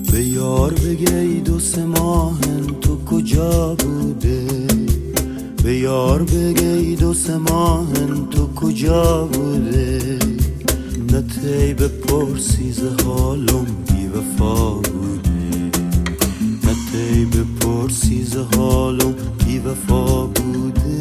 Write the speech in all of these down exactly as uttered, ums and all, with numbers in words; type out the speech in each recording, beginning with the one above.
به یار بگی دو سه ماهن تو کجا بوده، به یار بگی دو سه ماهن تو کجا بوده، نه تی بپرسی ز حالم بی وفا بوده، نه تی بپرسی ز حالم بی وفا بوده.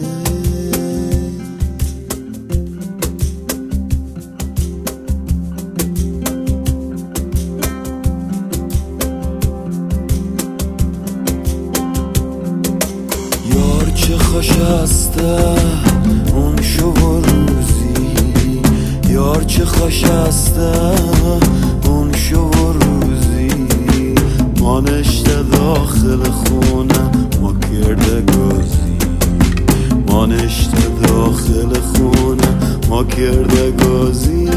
چه خوش استه اون شو و روزی، یار چه خوش استه اون شو و روزی، ما نشته داخل خونه ما کرده گازی، ما نشته داخل خونه ما کرده گازی.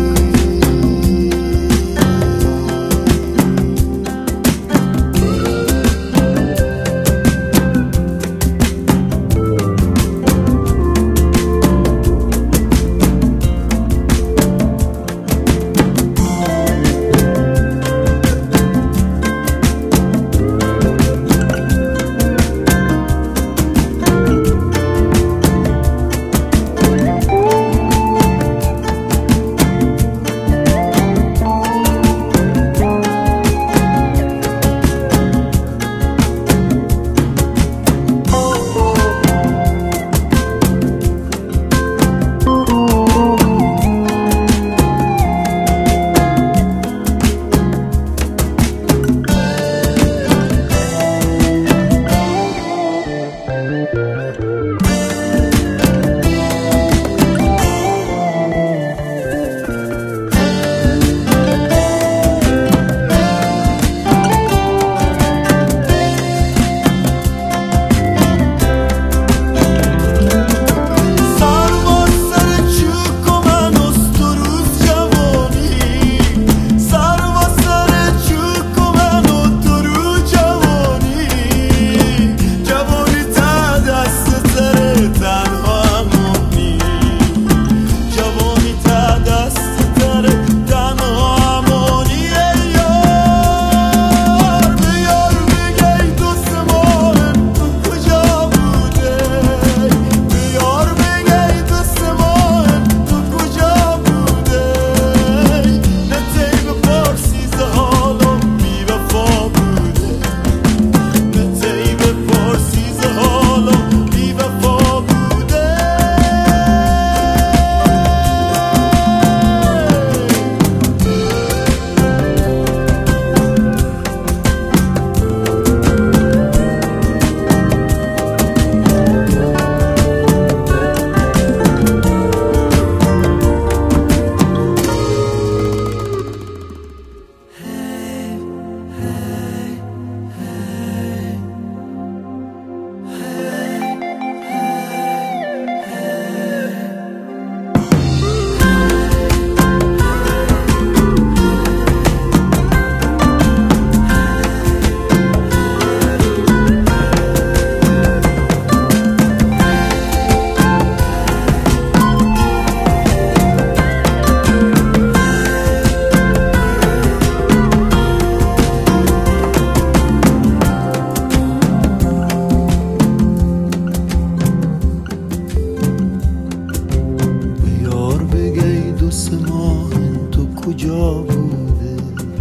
کجا بوده،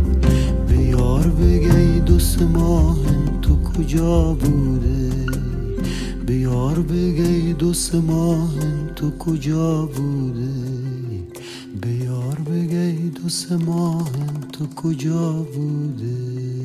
به یار بگی دو سه ماه تو کجا بوده، به یار بگی دو سه ماه تو کجا بوده، به یار بگی دو سه ماه تو کجا بوده.